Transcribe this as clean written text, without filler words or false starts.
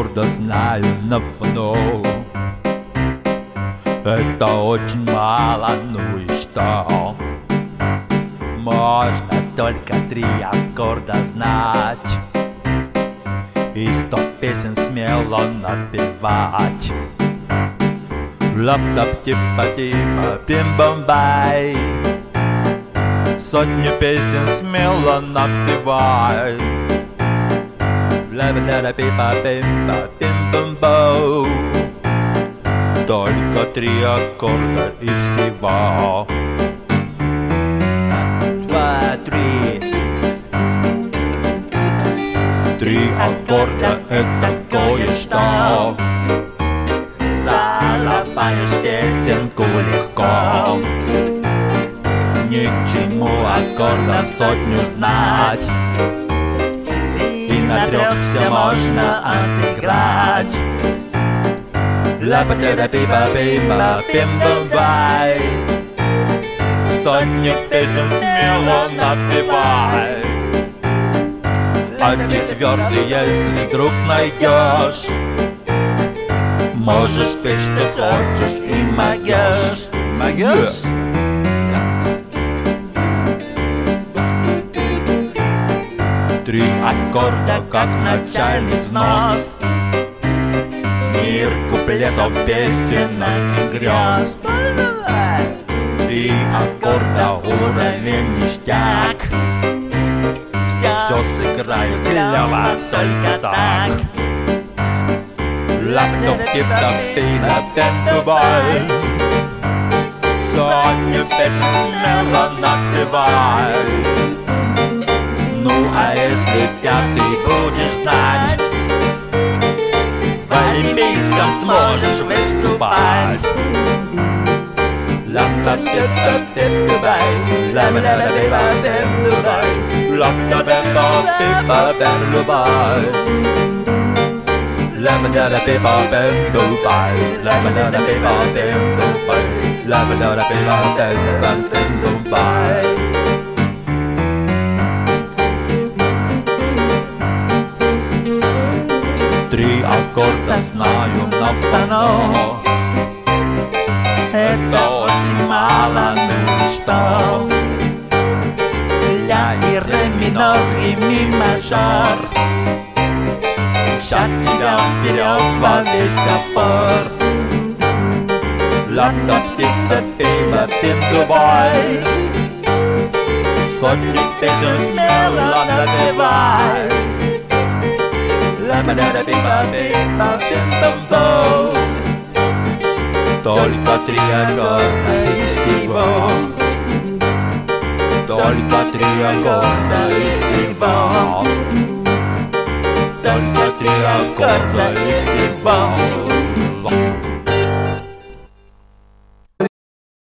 аккорда знаю на фону. Это очень мало, ну и что? Можно только 3 аккорда знать и 100 песен смело напевать. Лап-тап-типа-типа, пим-бам-бай, сотню песен смело напевай. Ла-ба-да-да-пипа-пимпа, пим-бам-боу. Только 3 аккорда и всего. 1, 2, 3. 3 аккорда — это кое-что. Залапаешь песенку легко. Ни к чему аккордов 100 знать, и на 3 все можно отыграть. Ла-па-да-да-пи-па-пи-па, пим-бам-бай, 100 песен смело напевай. А 4-й, если вдруг найдешь, можешь петь, что хочешь, и могешь. Могешь? Три аккорда, как начальный взнос. Мир куплетов, песенок и грез. 3 аккорда, уровень ништяк. Все сыграю клёво, только так. Лап-топ-тип-топ-пи-на-пен-дубай, 100 песен смело напевай. Ну а если 5-й будешь знать, в олимпийском сможешь выступать. Лап-топ-тип-топ-пи-дубай, ла-ба-да-да-пи-па-пи-дубай, лап-топ-тип-топ-пи-па-пи-дубай. Ла-ба-да-да-пи-па-пи-дубай, ла-ба-да-да-пи-па-пи-дубай, ла-ба-да-да-пи-па-пи-дубай. 3 аккорда знаю на фоно. Это очень мало, ну и что? Ля и ре минор и ми мажор. Шаг идем вперед во весь опор. Лап-топ-тип-топ-пи-па-пим-дубай, 100 песен смело напевай. Ла-ба-да-да-пи-па-пи-па-пим-бам-боу. Только 3 аккорда и всего. Только 3 аккорда и всего. Только 3 аккорда и всего.